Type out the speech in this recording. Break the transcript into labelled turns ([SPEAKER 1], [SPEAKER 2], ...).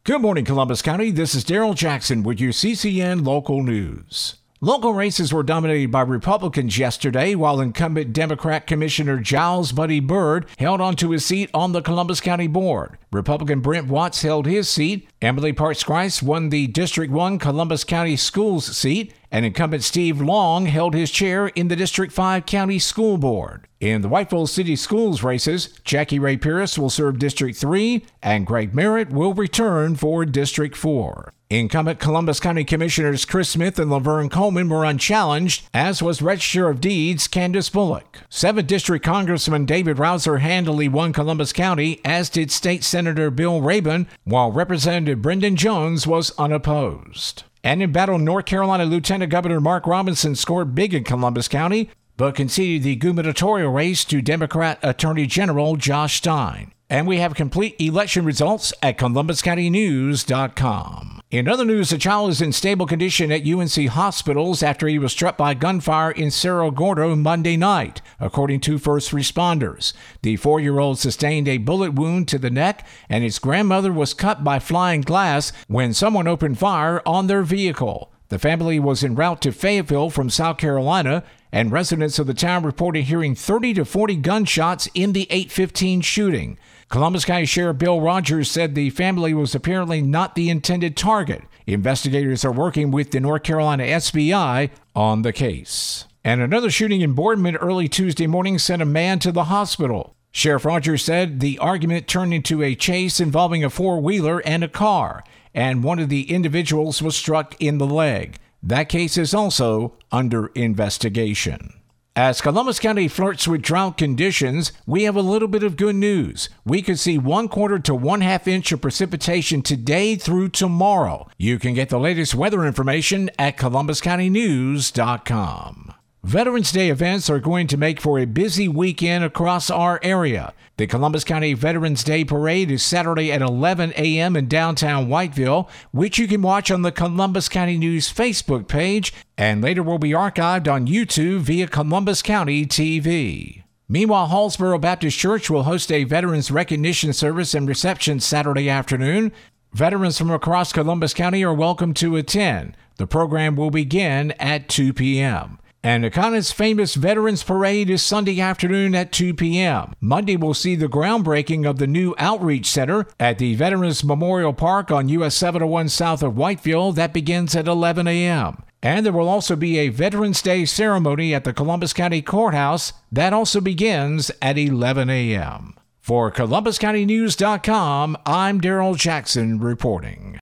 [SPEAKER 1] Good morning, Columbus County. This is Daryl Jackson with your CCN Local News. Local races were dominated by Republicans yesterday, while incumbent Democrat Commissioner Giles Buddy Bird held onto his seat on the Columbus County Board. Republican Brent Watts held his seat. Emily Parks Grice won the District 1 Columbus County Schools seat, and incumbent Steve Long held his chair in the District 5 County School Board. In the Whiteville City Schools races, Jackie Ray Pierce will serve District 3, and Greg Merritt will return for District 4. Incumbent Columbus County Commissioners Chris Smith and Laverne Coleman were unchallenged, as was Register of Deeds Candace Bullock. 7th District Congressman David Rouser handily won Columbus County, as did State Senator Bill Rabon, while Representative Brendan Jones was unopposed. And in battle, North Carolina Lieutenant Governor Mark Robinson scored big in Columbus County, but conceded the gubernatorial race to Democrat Attorney General Josh Stein. And we have complete election results at columbuscountynews.com. In other news, a child is in stable condition at UNC hospitals after he was struck by gunfire in Cerro Gordo Monday night, according to first responders. The 4-year-old sustained a bullet wound to the neck, and his grandmother was cut by flying glass when someone opened fire on their vehicle. The family was en route to Fayetteville from South Carolina, and residents of the town reported hearing 30 to 40 gunshots in the 8:15 shooting. Columbus County Sheriff Bill Rogers said the family was apparently not the intended target. Investigators are working with the North Carolina SBI on the case. And another shooting in Boardman early Tuesday morning sent a man to the hospital. Sheriff Rogers said the argument turned into a chase involving a four-wheeler and a car, and one of the individuals was struck in the leg. That case is also under investigation. As Columbus County flirts with drought conditions, we have a little bit of good news. We could see 1/4 to 1/2 inch of precipitation today through tomorrow. You can get the latest weather information at columbuscountynews.com. Veterans Day events are going to make for a busy weekend across our area. The Columbus County Veterans Day Parade is Saturday at 11 a.m. in downtown Whiteville, which you can watch on the Columbus County News Facebook page, and later will be archived on YouTube via Columbus County TV. Meanwhile, Hallsboro Baptist Church will host a Veterans Recognition Service and reception Saturday afternoon. Veterans from across Columbus County are welcome to attend. The program will begin at 2 p.m. And Econa's famous Veterans Parade is Sunday afternoon at 2 p.m. Monday will see the groundbreaking of the new Outreach Center at the Veterans Memorial Park on US 701 south of Whiteville. That begins at 11 a.m. And there will also be a Veterans Day ceremony at the Columbus County Courthouse. That also begins at 11 a.m. For ColumbusCountyNews.com, I'm Daryl Jackson reporting.